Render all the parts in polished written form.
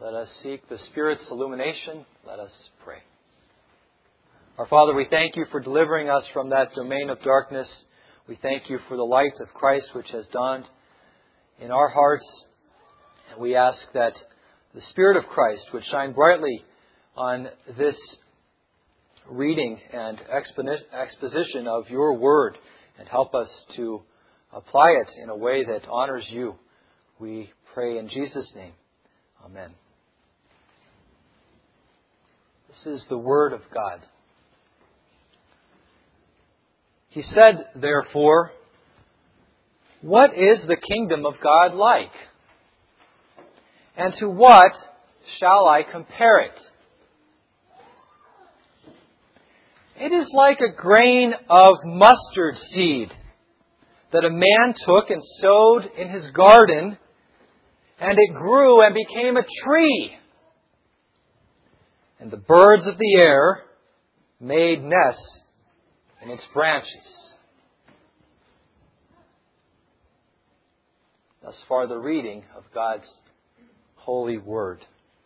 Let us seek the Spirit's illumination. Let us pray. Our Father, we thank You for delivering us from that domain of darkness. We thank You for the light of Christ which has dawned in our hearts. And we ask that the Spirit of Christ would shine brightly on this reading and exposition of Your Word and help us to apply it in a way that honors You. We pray in Jesus' name. Amen. This is the Word of God. He said, therefore, "What is the kingdom of God like? And to what shall I compare it? It is like a grain of mustard seed that a man took and sowed in his garden, and it grew and became a tree. And the birds of the air made nests in its branches." Thus far the reading of God's holy Word.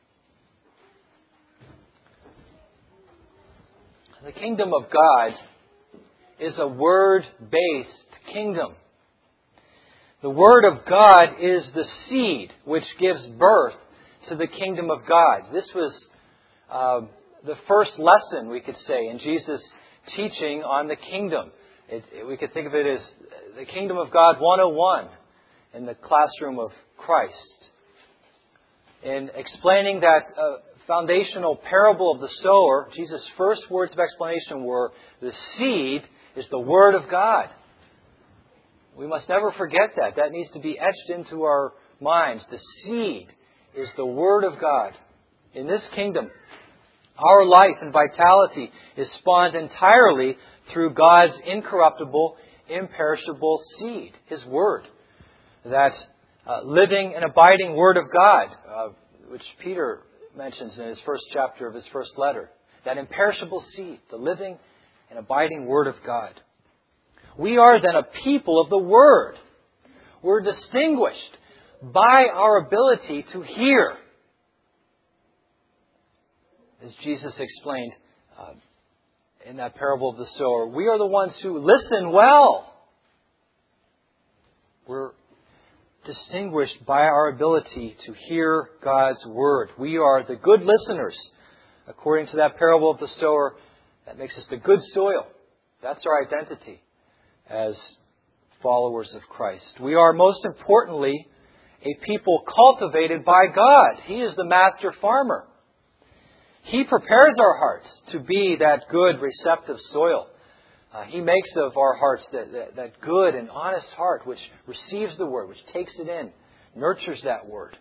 The kingdom of God is a Word-based kingdom. The Word of God is the seed which gives birth to the kingdom of God. This was the first lesson, we could say, in Jesus' teaching on the kingdom. We could think of it as the Kingdom of God 101 in the classroom of Christ. In explaining that foundational parable of the sower, Jesus' first words of explanation were, the seed is the Word of God. We must never forget that. That needs to be etched into our minds. The seed is the Word of God. In this kingdom, our life and vitality is spawned entirely through God's incorruptible, imperishable seed, His Word. That living and abiding Word of God, which Peter mentions in his first chapter of his first letter. That imperishable seed, the living and abiding Word of God. We are then a people of the Word. We're distinguished by our ability to hear. As Jesus explained in that parable of the sower, we are the ones who listen well. We're distinguished by our ability to hear God's Word. We are the good listeners. According to that parable of the sower, that makes us the good soil. That's our identity as followers of Christ. We are, most importantly, a people cultivated by God. He is the master farmer. He prepares our hearts to be that good, receptive soil. He makes of our hearts that good and honest heart which receives the Word, which takes it in, nurtures that Word.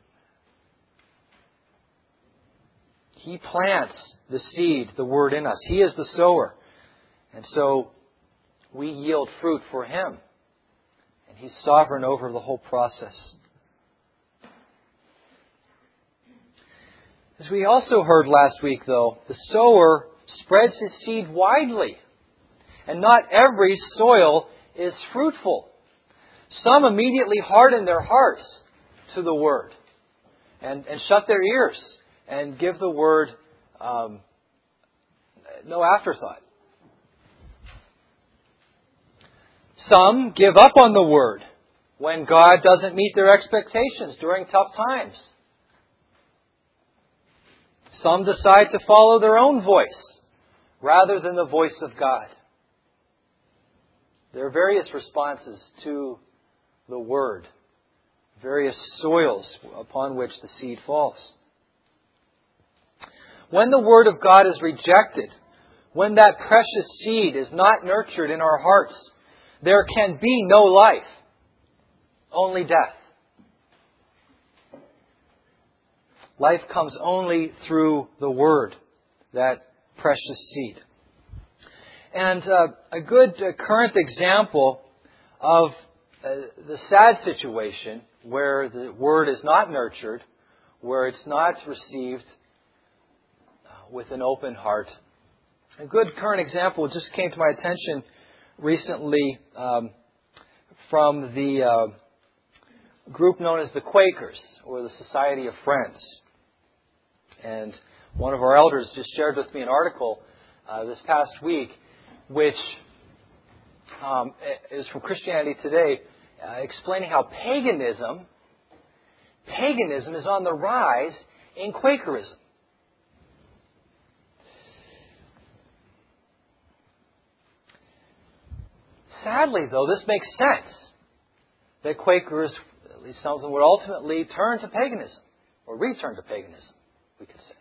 He plants the seed, the Word in us. He is the sower. And so we yield fruit for Him. And He's sovereign over the whole process. As we also heard last week, though, the sower spreads his seed widely. And not every soil is fruitful. Some immediately harden their hearts to the Word and shut their ears and give the Word no afterthought. Some give up on the Word when God doesn't meet their expectations during tough times. Some decide to follow their own voice rather than the voice of God. There are various responses to the Word, various soils upon which the seed falls. When the Word of God is rejected, when that precious seed is not nurtured in our hearts, there can be no life, only death. Life comes only through the Word, that precious seed. And a good current example of the sad situation where the Word is not nurtured, where it's not received with an open heart. A good current example just came to my attention recently from the group known as the Quakers, or the Society of Friends. And one of our elders just shared with me an article this past week, which is from Christianity Today, explaining how paganism is on the rise in Quakerism. Sadly, though, this makes sense that Quakers, at least some of them, would ultimately turn to paganism, or return to paganism, we could say.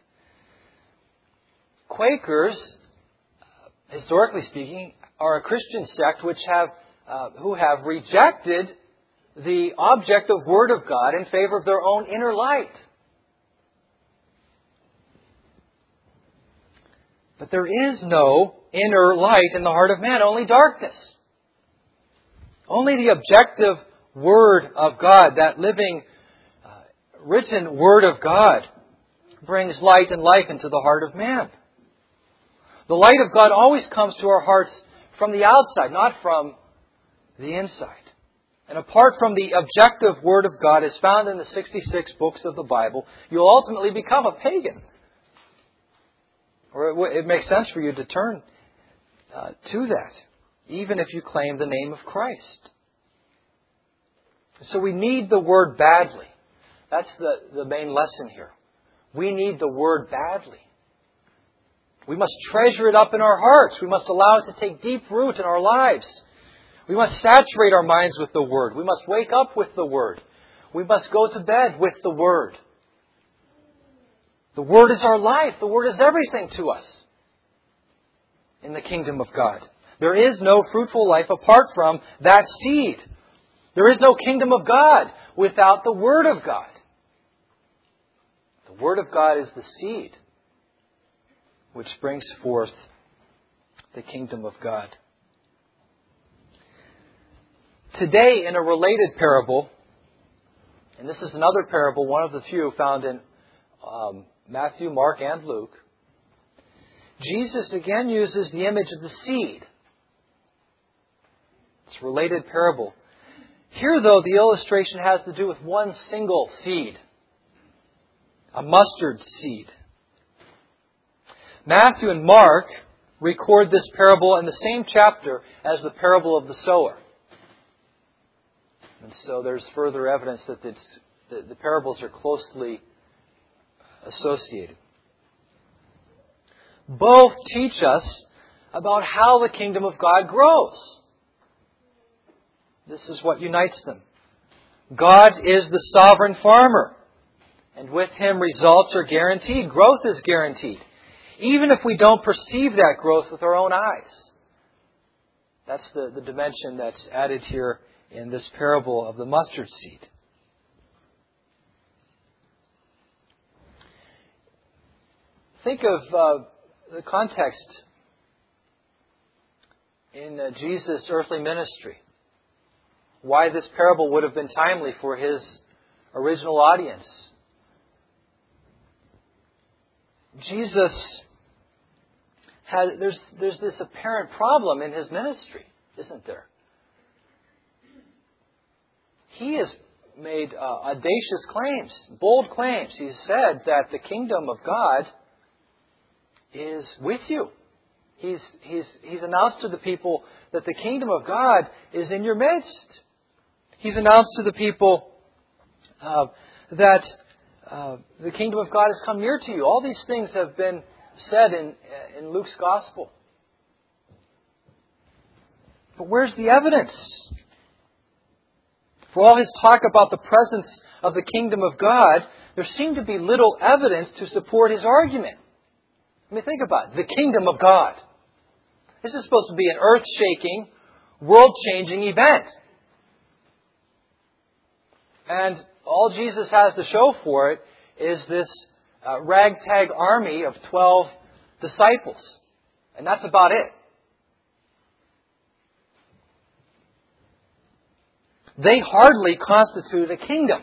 Quakers, historically speaking, are a Christian sect who have rejected the objective Word of God in favor of their own inner light. But there is no inner light in the heart of man, only darkness. Only the objective Word of God, that living, written Word of God, brings light and life into the heart of man. The light of God always comes to our hearts from the outside, not from the inside. And apart from the objective Word of God as found in the 66 books of the Bible, you'll ultimately become a pagan. Or it makes sense for you to turn to that, even if you claim the name of Christ. So we need the Word badly. That's the main lesson here. We need the Word badly. We must treasure it up in our hearts. We must allow it to take deep root in our lives. We must saturate our minds with the Word. We must wake up with the Word. We must go to bed with the Word. The Word is our life. The Word is everything to us in the kingdom of God. There is no fruitful life apart from that seed. There is no kingdom of God without the Word of God. The Word of God is the seed which brings forth the kingdom of God. Today, in a related parable, and this is another parable, one of the few found in Matthew, Mark, and Luke, Jesus again uses the image of the seed. It's a related parable. Here, though, the illustration has to do with one single seed, a mustard seed. Matthew and Mark record this parable in the same chapter as the parable of the sower. And so there's further evidence that the parables are closely associated. Both teach us about how the kingdom of God grows. This is what unites them. God is the sovereign farmer, and with Him results are guaranteed. Growth is guaranteed, even if we don't perceive that growth with our own eyes. That's the dimension that's added here in this parable of the mustard seed. Think of the context in Jesus' earthly ministry. Why this parable would have been timely for His original audience. Jesus there's this apparent problem in His ministry, isn't there? He has made audacious claims, bold claims. He said that the kingdom of God is with you. He's announced to the people that the kingdom of God is in your midst. He's announced to the people that the kingdom of God has come near to you. All these things have been said in Luke's Gospel. But where's the evidence? For all his talk about the presence of the kingdom of God, there seemed to be little evidence to support his argument. I mean, think about it. The kingdom of God. This is supposed to be an earth-shaking, world-changing event. And all Jesus has to show for it is this ragtag army of 12 disciples. And that's about it. They hardly constitute a kingdom.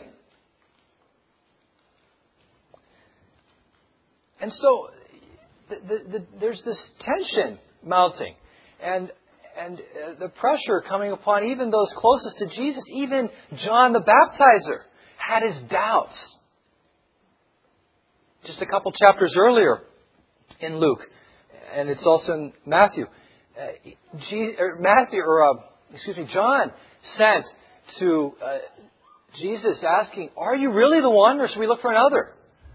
And so there's this tension mounting. And the pressure coming upon even those closest to Jesus. Even John the Baptizer had his doubts. just a couple chapters earlier in Luke, and it's also in Matthew. John sent to Jesus asking, "Are you really the one, or should we look for another?"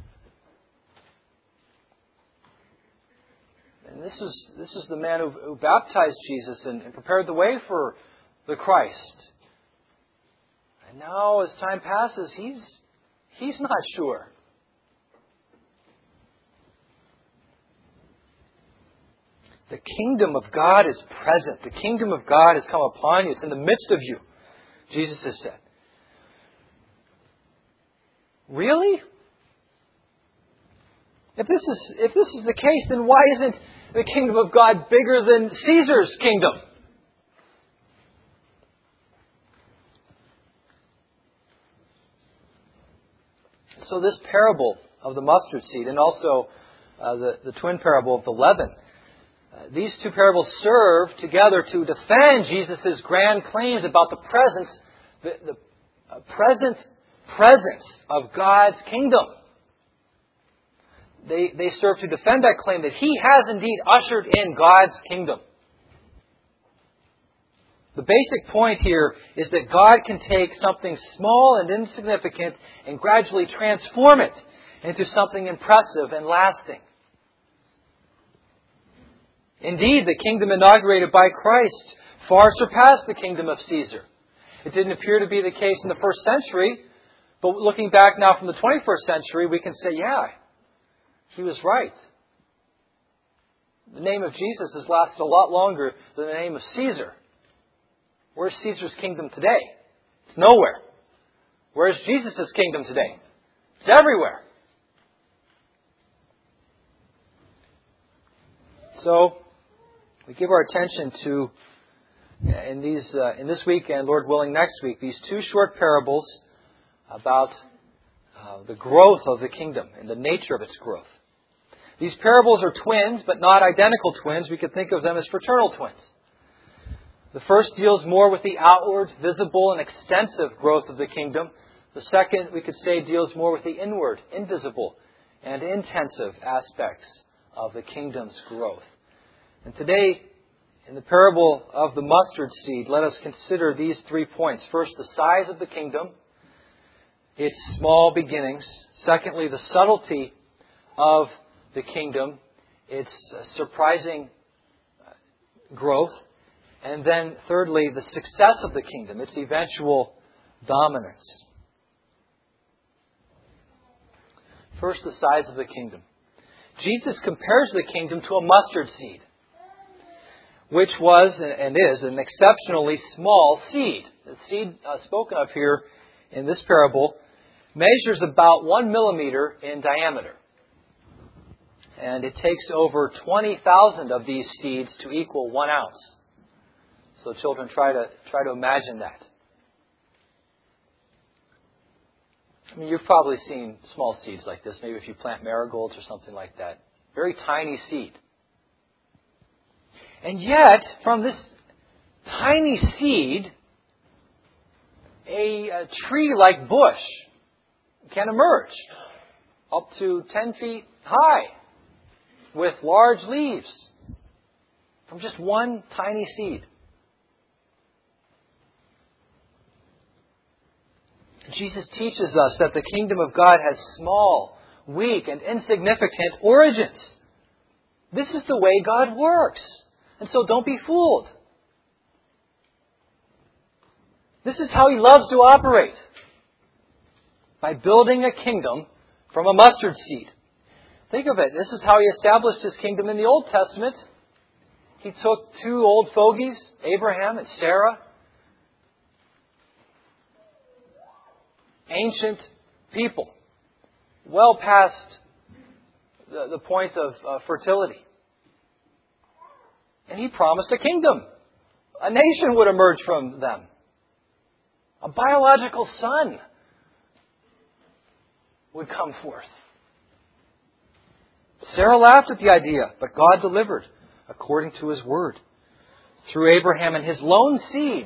And this is the man who baptized Jesus and prepared the way for the Christ. And now, as time passes, he's not sure. The kingdom of God is present. The kingdom of God has come upon you. It's in the midst of you, Jesus has said. Really? If this is the case, then why isn't the kingdom of God bigger than Caesar's kingdom? So this parable of the mustard seed and also the twin parable of the leaven, these two parables serve together to defend Jesus' grand claims about the present presence of God's kingdom. They serve to defend that claim that He has indeed ushered in God's kingdom. The basic point here is that God can take something small and insignificant and gradually transform it into something impressive and lasting. Indeed, the kingdom inaugurated by Christ far surpassed the kingdom of Caesar. It didn't appear to be the case in the first century, but looking back now from the 21st century, we can say, yeah, he was right. The name of Jesus has lasted a lot longer than the name of Caesar. Where's Caesar's kingdom today? It's nowhere. Where's Jesus' kingdom today? It's everywhere. So, we give our attention to, in this week and Lord willing next week, these two short parables about the growth of the kingdom and the nature of its growth. These parables are twins, but not identical twins. We could think of them as fraternal twins. The first deals more with the outward, visible, and extensive growth of the kingdom. The second, we could say, deals more with the inward, invisible, and intensive aspects of the kingdom's growth. And today, in the parable of the mustard seed, let us consider these 3 points. First, the size of the kingdom, its small beginnings. Secondly, the subtlety of the kingdom, its surprising growth. And then, thirdly, the success of the kingdom, its eventual dominance. First, the size of the kingdom. Jesus compares the kingdom to a mustard seed, which was and is an exceptionally small seed. The seed spoken of here in this parable measures about 1 millimeter in diameter. And it takes over 20,000 of these seeds to equal 1 ounce. So children, try to imagine that. I mean, you've probably seen small seeds like this. Maybe if you plant marigolds or something like that. Very tiny seed. And yet, from this tiny seed, a tree-like bush can emerge up to 10 feet high with large leaves from just one tiny seed. Jesus teaches us that the kingdom of God has small, weak, and insignificant origins. This is the way God works. And so don't be fooled. This is how He loves to operate. By building a kingdom from a mustard seed. Think of it. This is how He established His kingdom in the Old Testament. He took 2 old fogies, Abraham and Sarah. Ancient people. Well past the point of fertility. And He promised a kingdom. A nation would emerge from them. A biological son would come forth. Sarah laughed at the idea, but God delivered according to His word. Through Abraham and his lone seed,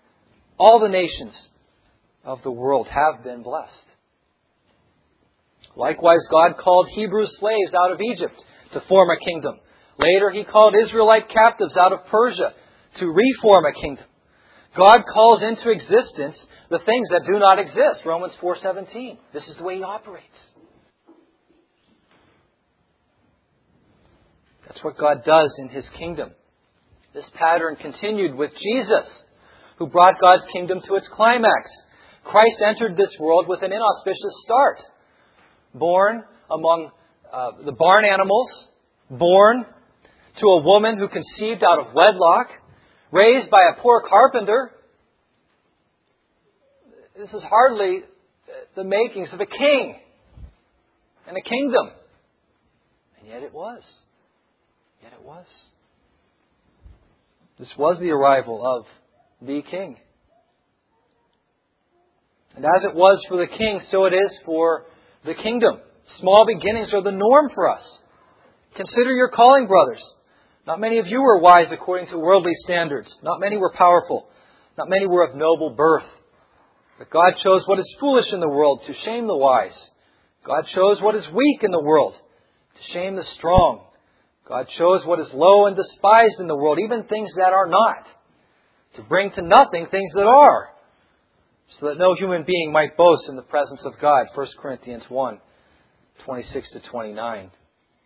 all the nations of the world have been blessed. Likewise, God called Hebrew slaves out of Egypt to form a kingdom. Later, He called Israelite captives out of Persia to reform a kingdom. God calls into existence the things that do not exist. Romans 4:17. This is the way He operates. That's what God does in His kingdom. This pattern continued with Jesus, who brought God's kingdom to its climax. Christ entered this world with an inauspicious start. Born among the barn animals, born to a woman who conceived out of wedlock, raised by a poor carpenter. This is hardly the makings of a king and a kingdom. And yet it was. Yet it was. This was the arrival of the King. And as it was for the King, so it is for the kingdom. Small beginnings are the norm for us. Consider your calling, brothers. Not many of you were wise according to worldly standards. Not many were powerful. Not many were of noble birth. But God chose what is foolish in the world to shame the wise. God chose what is weak in the world to shame the strong. God chose what is low and despised in the world, even things that are not, to bring to nothing things that are, so that no human being might boast in the presence of God. 1 Corinthians 1, 26-29.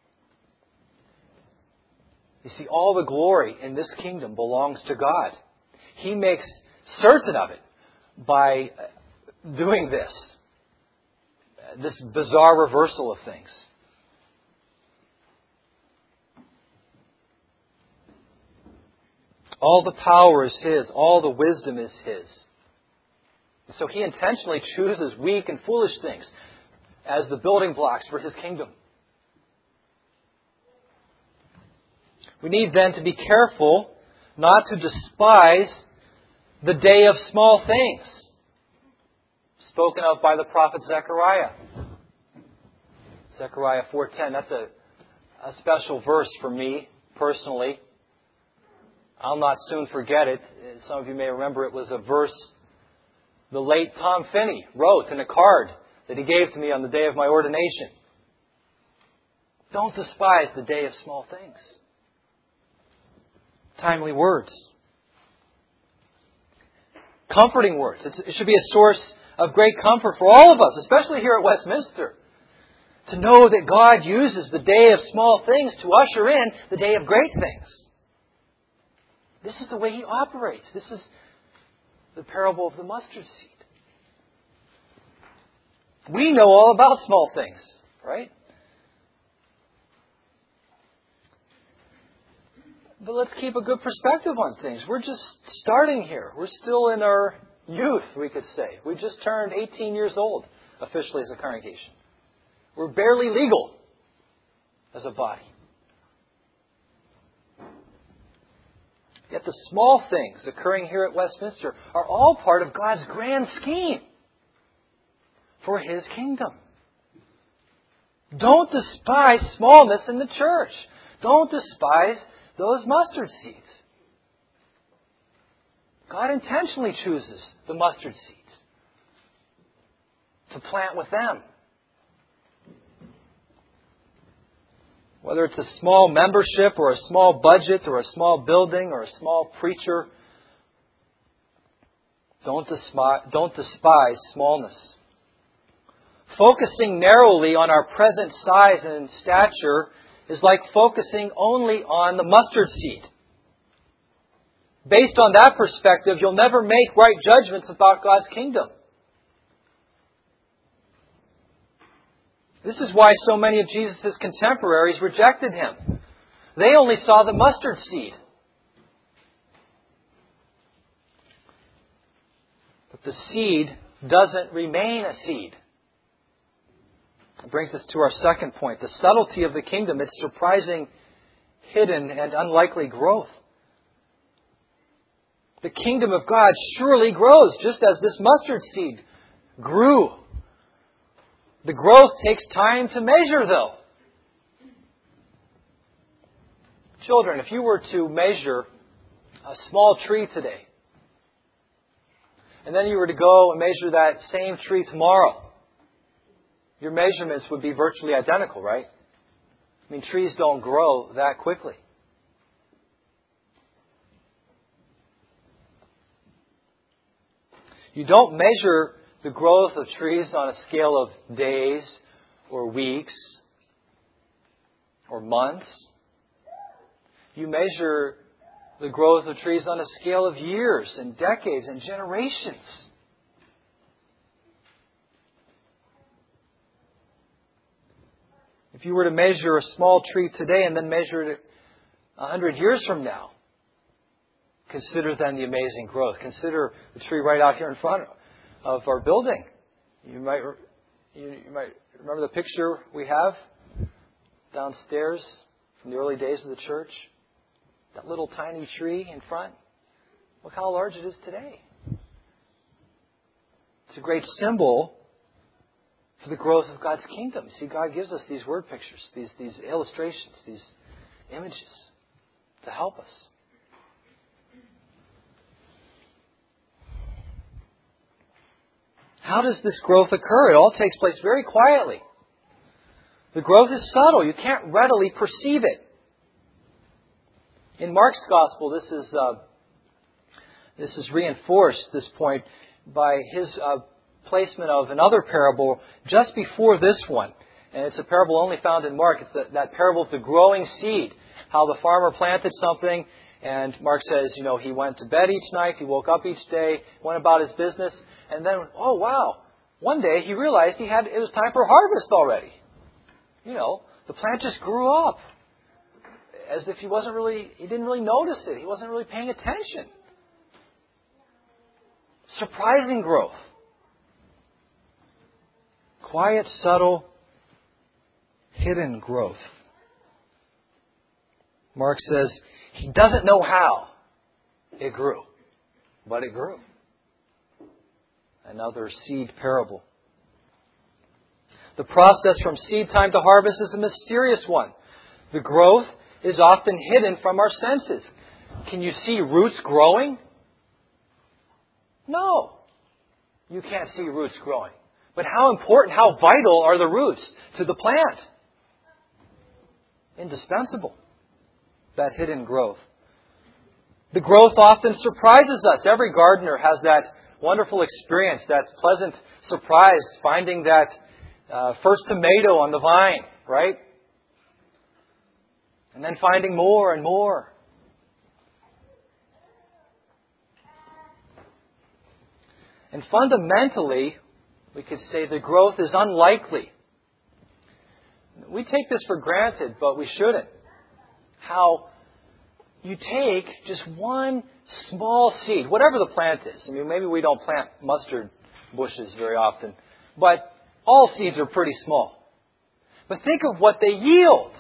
You see, all the glory in this kingdom belongs to God. He makes certain of it by doing this bizarre reversal of things. All the power is His. All the wisdom is His. So He intentionally chooses weak and foolish things as the building blocks for His kingdom. We need then to be careful not to despise the day of small things, spoken of by the prophet Zechariah. Zechariah 4:10. That's a special verse for me personally. I'll not soon forget it. Some of you may remember it was a verse the late Tom Finney wrote in a card that he gave to me on the day of my ordination. Don't despise the day of small things. Timely words. Comforting words. It should be a source of great comfort for all of us, especially here at Westminster, to know that God uses the day of small things to usher in the day of great things. This is the way He operates. This is the parable of the mustard seed. We know all about small things, right? But let's keep a good perspective on things. We're just starting here. We're still in our youth, we could say. We just turned 18 years old officially as a congregation. We're barely legal as a body. Yet the small things occurring here at Westminster are all part of God's grand scheme for His kingdom. Don't despise smallness in the church. Don't despise those mustard seeds. God intentionally chooses the mustard seeds to plant with them. Whether it's a small membership or a small budget or a small building or a small preacher, don't despise smallness. Focusing narrowly on our present size and stature is like focusing only on the mustard seed. Based on that perspective, you'll never make right judgments about God's kingdom. This is why so many of Jesus' contemporaries rejected Him. They only saw the mustard seed. But the seed doesn't remain a seed. It brings us to our second point. The subtlety of the kingdom, its surprising, hidden, and unlikely growth. The kingdom of God surely grows, just as this mustard seed grew. The growth takes time to measure, though. Children, if you were to measure a small tree today, and then you were to go and measure that same tree tomorrow, your measurements would be virtually identical, right? I mean, trees don't grow that quickly. You don't measure the growth of trees on a scale of days or weeks or months. You measure the growth of trees on a scale of years and decades and generations. If you were to measure a small tree today and then measure it 100 years from now, consider then the amazing growth. Consider the tree right out here in front of our building. You might remember the picture we have downstairs from the early days of the church. That little tiny tree in front. Look how large it is today. It's a great symbol for the growth of God's kingdom. You see, God gives us these word pictures, these illustrations, these images to help us. How does this growth occur? It all takes place very quietly. The growth is subtle. You can't readily perceive it. In Mark's Gospel, this is reinforced, this point, by his placement of another parable just before this one. And it's a parable only found in Mark. It's that parable of the growing seed. How the farmer planted something, and Mark says, he went to bed each night, he woke up each day, went about his business, and then, oh wow, one day he realized it was time for harvest already. The plant just grew up. As if he didn't really notice it. He wasn't really paying attention. Surprising growth. Quiet, subtle, hidden growth. Mark says he doesn't know how it grew, but it grew. Another seed parable. The process from seed time to harvest is a mysterious one. The growth is often hidden from our senses. Can you see roots growing? No. You can't see roots growing. But how important, how vital are the roots to the plant? Indispensable. That hidden growth. The growth often surprises us. Every gardener has that wonderful experience, that pleasant surprise, finding that first tomato on the vine, right? And then finding more and more. And fundamentally, we could say the growth is unlikely. We take this for granted, but we shouldn't. How you take just one small seed, whatever the plant is. I mean, maybe we don't plant mustard bushes very often, but all seeds are pretty small. But think of what they yield.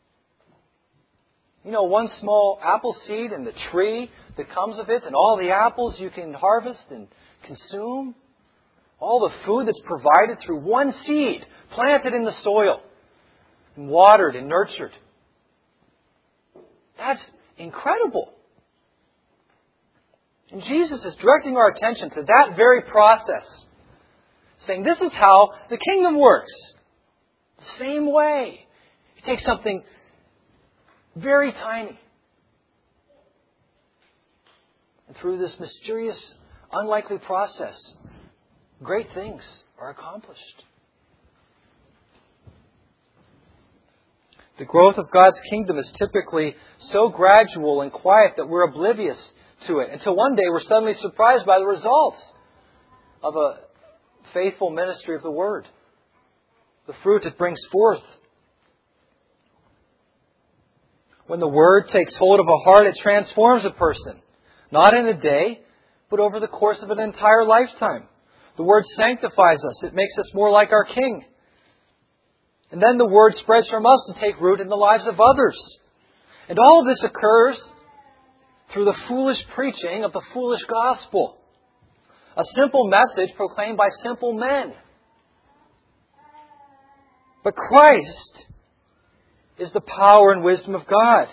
One small apple seed and the tree that comes of it and all the apples you can harvest and consume. All the food that's provided through one seed planted in the soil and watered and nurtured. That's incredible. And Jesus is directing our attention to that very process. Saying this is how the kingdom works. The same way. You take something very tiny. And through this mysterious, unlikely process, great things are accomplished. The growth of God's kingdom is typically so gradual and quiet that we're oblivious to it until one day we're suddenly surprised by the results of a faithful ministry of the Word. The fruit it brings forth. When the Word takes hold of a heart, it transforms a person. Not in a day, but over the course of an entire lifetime. The Word sanctifies us. It makes us more like our King. And then the Word spreads from us to take root in the lives of others. And all of this occurs through the foolish preaching of the foolish gospel. A simple message proclaimed by simple men. But Christ is the power and wisdom of God.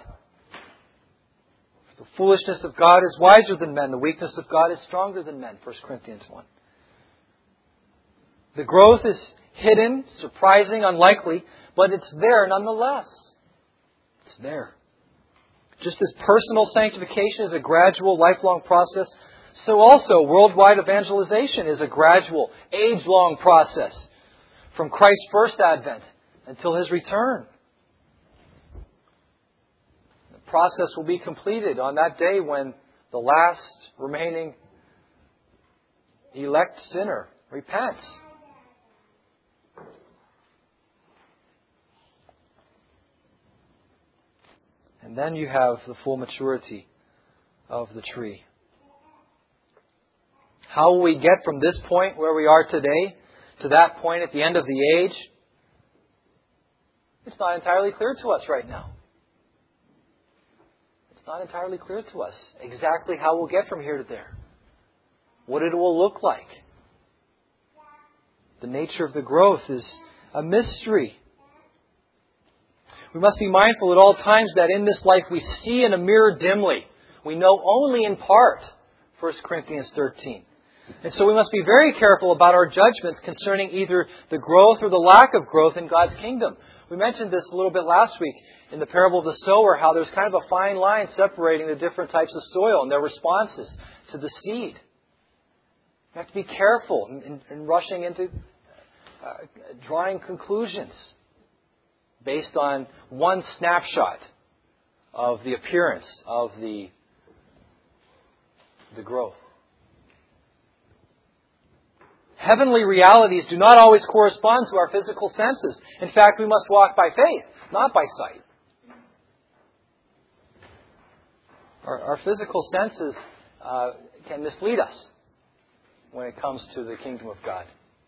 The foolishness of God is wiser than men. The weakness of God is stronger than men. 1 Corinthians 1. The growth hidden, surprising, unlikely, but it's there nonetheless. It's there. Just as personal sanctification is a gradual, lifelong process, so also worldwide evangelization is a gradual, age-long process from Christ's first advent until His return. The process will be completed on that day when the last remaining elect sinner repents. And then you have the full maturity of the tree. How will we get from this point where we are today to that point at the end of the age? It's not entirely clear to us right now. It's not entirely clear to us exactly how we'll get from here to there. What it will look like. The nature of the growth is a mystery. We must be mindful at all times that in this life we see in a mirror dimly. We know only in part. 1 Corinthians 13. And so we must be very careful about our judgments concerning either the growth or the lack of growth in God's kingdom. We mentioned this a little bit last week in the parable of the sower, how there's kind of a fine line separating the different types of soil and their responses to the seed. You have to be careful in rushing into drawing conclusions based on one snapshot of the appearance of the growth. Heavenly realities do not always correspond to our physical senses. In fact, we must walk by faith, not by sight. Our physical senses can mislead us when it comes to the kingdom of God.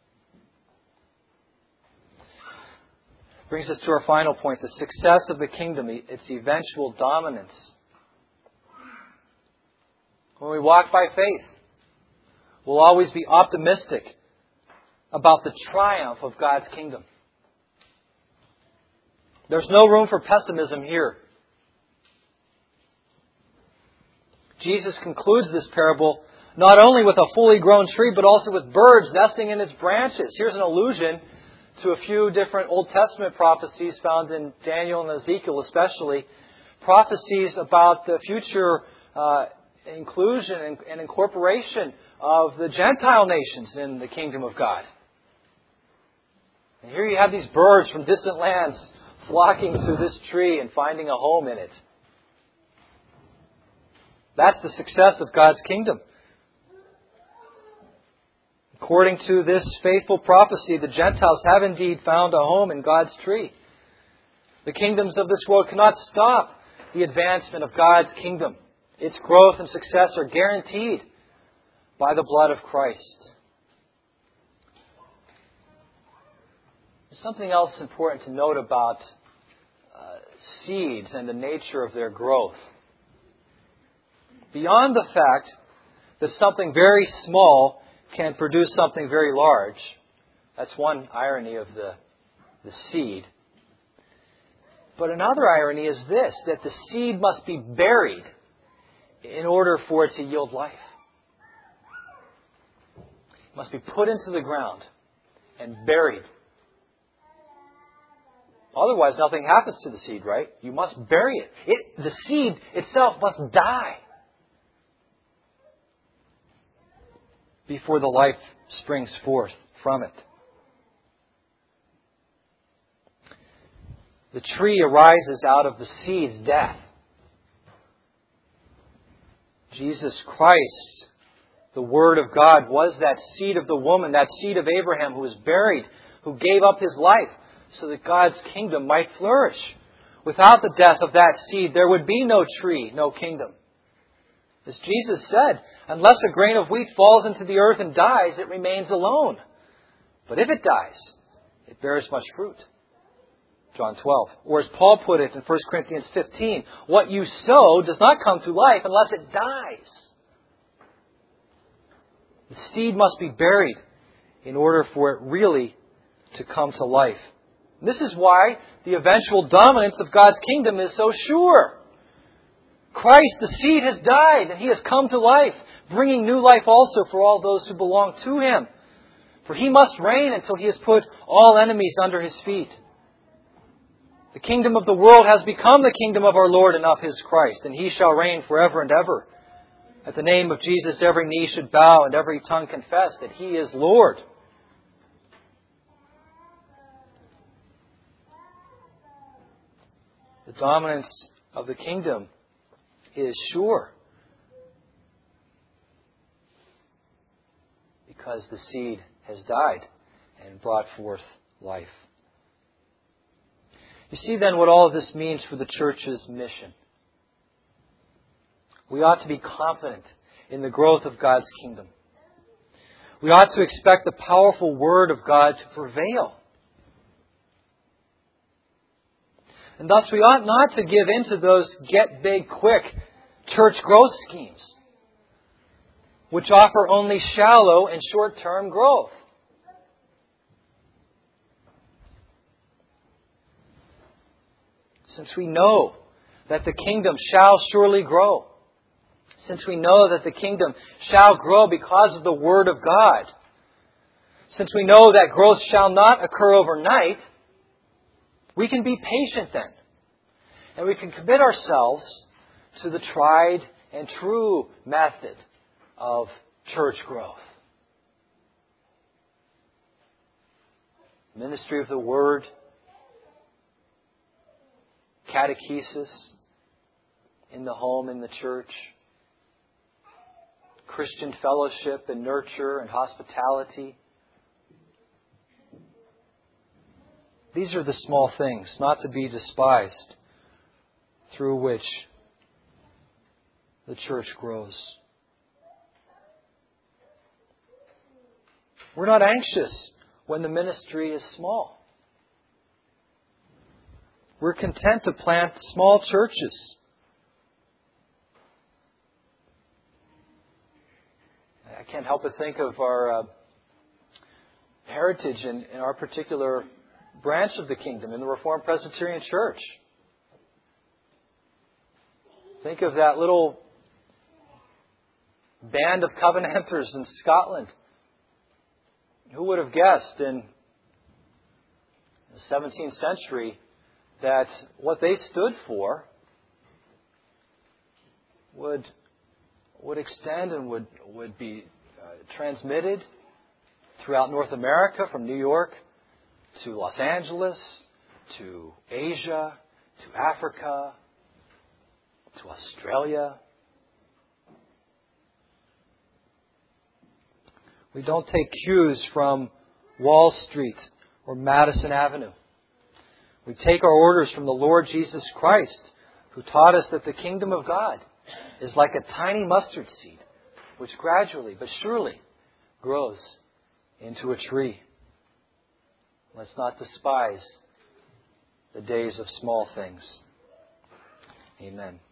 Brings us to our final point, the success of the kingdom, its eventual dominance. When we walk by faith, we'll always be optimistic about the triumph of God's kingdom. There's no room for pessimism here. Jesus concludes this parable not only with a fully grown tree, but also with birds nesting in its branches. Here's an allusion to a few different Old Testament prophecies found in Daniel and Ezekiel especially. Prophecies about the future inclusion and incorporation of the Gentile nations in the kingdom of God. And here you have these birds from distant lands flocking to this tree and finding a home in it. That's the success of God's kingdom. According to this faithful prophecy, the Gentiles have indeed found a home in God's tree. The kingdoms of this world cannot stop the advancement of God's kingdom. Its growth and success are guaranteed by the blood of Christ. There's something else important to note about seeds and the nature of their growth. Beyond the fact that something very small can produce something very large, that's one irony of the seed. But another irony is this, that the seed must be buried in order for it to yield life. It must be put into the ground and buried. Otherwise, nothing happens to the seed, right? You must bury it. The seed itself must die before the life springs forth from it. The tree arises out of the seed's death. Jesus Christ, the Word of God, was that seed of the woman, that seed of Abraham who was buried, who gave up His life so that God's kingdom might flourish. Without the death of that seed, there would be no tree, no kingdom. As Jesus said, unless a grain of wheat falls into the earth and dies, it remains alone. But if it dies, it bears much fruit. John 12. Or as Paul put it in 1 Corinthians 15, what you sow does not come to life unless it dies. The seed must be buried in order for it really to come to life. This is why the eventual dominance of God's kingdom is so sure. Christ, the seed, has died and He has come to life, bringing new life also for all those who belong to Him. For He must reign until He has put all enemies under His feet. The kingdom of the world has become the kingdom of our Lord and of His Christ, and He shall reign forever and ever. At the name of Jesus, every knee should bow and every tongue confess that He is Lord. The dominance of the kingdom is sure, because the seed has died and brought forth life. You see then what all of this means for the church's mission. We ought to be confident in the growth of God's kingdom. We ought to expect the powerful Word of God to prevail. And thus we ought not to give in to those get big quick church growth schemes, which offer only shallow and short-term growth. Since we know that the kingdom shall surely grow, since we know that the kingdom shall grow because of the Word of God, since we know that growth shall not occur overnight, we can be patient then. And we can commit ourselves to the tried and true method of church growth. Ministry of the Word, catechesis in the home, in the church, Christian fellowship and nurture and hospitality. These are the small things, not to be despised, through which the church grows. We're not anxious when the ministry is small. We're content to plant small churches. I can't help but think of our heritage in our particular branch of the kingdom, in the Reformed Presbyterian Church. Think of that little band of Covenanters in Scotland. Who would have guessed in the 17th century that what they stood for would extend and would be transmitted throughout North America, from New York to Los Angeles, to Asia, to Africa, to Australia. We don't take cues from Wall Street or Madison Avenue. We take our orders from the Lord Jesus Christ, who taught us that the kingdom of God is like a tiny mustard seed, which gradually but surely grows into a tree. Let's not despise the days of small things. Amen.